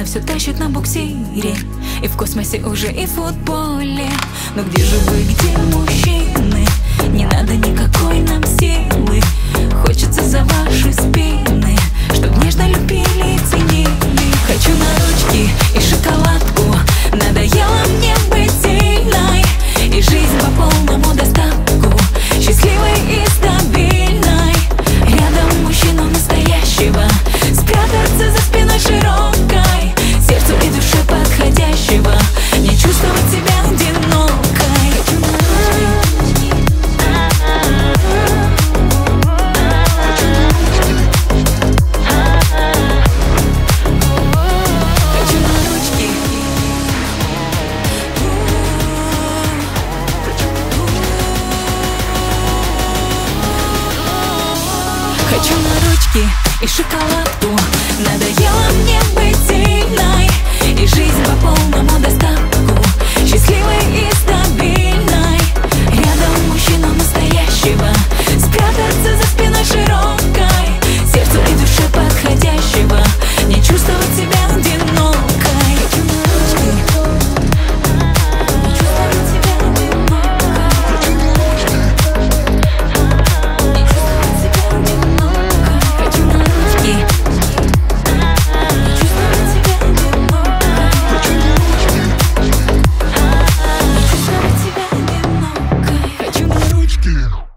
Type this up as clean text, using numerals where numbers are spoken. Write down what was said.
все тащит на буксире, и в космосе уже, и в футболе. Но где же вы, где мужчины? Не надо никакой нам силы, хочется за ваши спины, чтоб нежно любили и ценили. Хочу на ручки и шоколадку, надоело мне быть сильной, и жизнь по полному достатку, счастливой и стабильной. Рядом мужчину настоящего, спрятаться за спиной широкой, сердцу и душе подходящего, не чувствовать себя одинокой. Хочу на ручки и шоколадку, надоело мне быть сильной, и жизнь по полному достатку, счастливой и стабильной. Рядом мужчину настоящего, спрятаться за спиной широкой, сердцу и душе подходящего, не чувствовать себя одинокой. Хочу на ручки.